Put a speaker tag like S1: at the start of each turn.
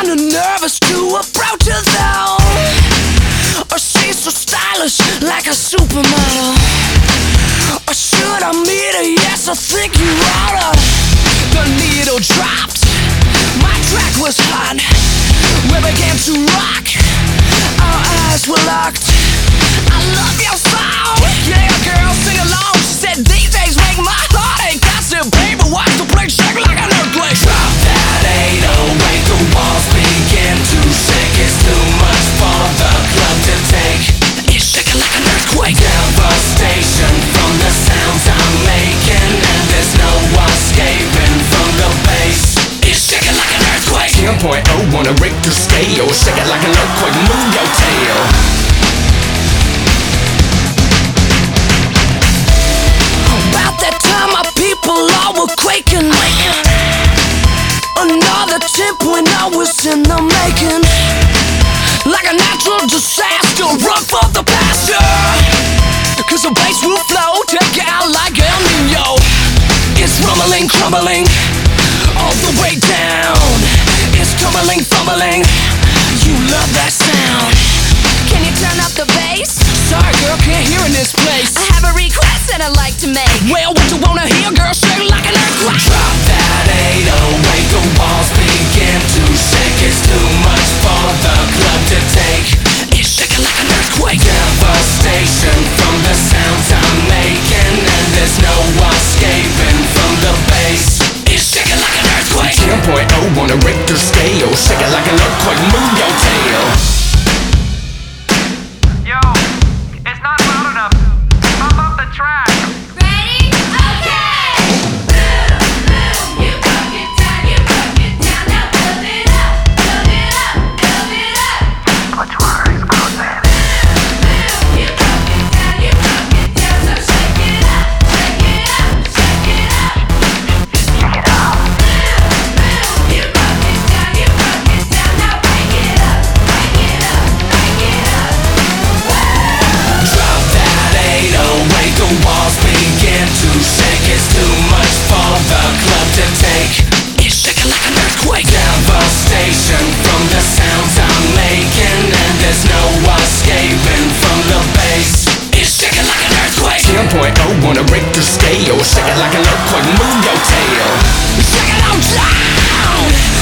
S1: kinda nervous to approach her though. Or she's so stylish, like a supermodel. Or should I meet her? Yes, I think you oughta. The needle dropped, my track was hot. We began to rock, our eyes were locked. I love your song, yeah girl, sing along. She said these days make my heart ache. I said baby, watch the place shake like an earthquake. Drop that 808, the walls begin to shake. It's too much for the club to take. It's shaking like an earthquake. Devastation from the sounds I'm making, and there's no escaping from the bass. It's shaking like an earthquake. 10.0 on a Richter scale. Shake it like an earthquake, move your tail. About that time my people all were quaking. Another tip when I was in the making. Like a natural disaster, run for the pasture. Cause the bass will flow, take it out like El Nino. It's rumbling, crumbling, all the way down. It's tumbling, fumbling. You love that sound.
S2: Can you turn up the bass?
S1: Sorry girl, can't hear in this place.
S2: I have a request that I'd like to make.
S1: Well, what you wanna hear, girl? Shake like an earthquake. Drop that 808, the walls begin to shake. It's too much for the club to take. It's shaking like an earthquake. Devastation from the sounds I'm making, and there's no escaping from the bass. It's shaking like an earthquake. 10.0 on a Richter scale. Shake it like an earthquake, move your tail.
S3: Yo, it's not loud enough. Pump up the track.
S2: Ready? Okay! Boom, boom, you broke it down, now build it up, build it up, build it up.
S3: Put your eyes closed, man.
S2: Boom, you broke it down, so shake it up, shake it up, shake it up.
S3: Check it out.
S2: Boom, you broke it down, now break it up, break it up, break it up.
S1: Drop that 808, the walls begin to shake. It's too much for the club to take. It's shaking like an earthquake. Devastation from the sounds I'm making, and there's no escaping from the bass. It's shaking like an earthquake. 10.0 on a Richter scale. Shake it like an earthquake, move your tail. Shake it on down.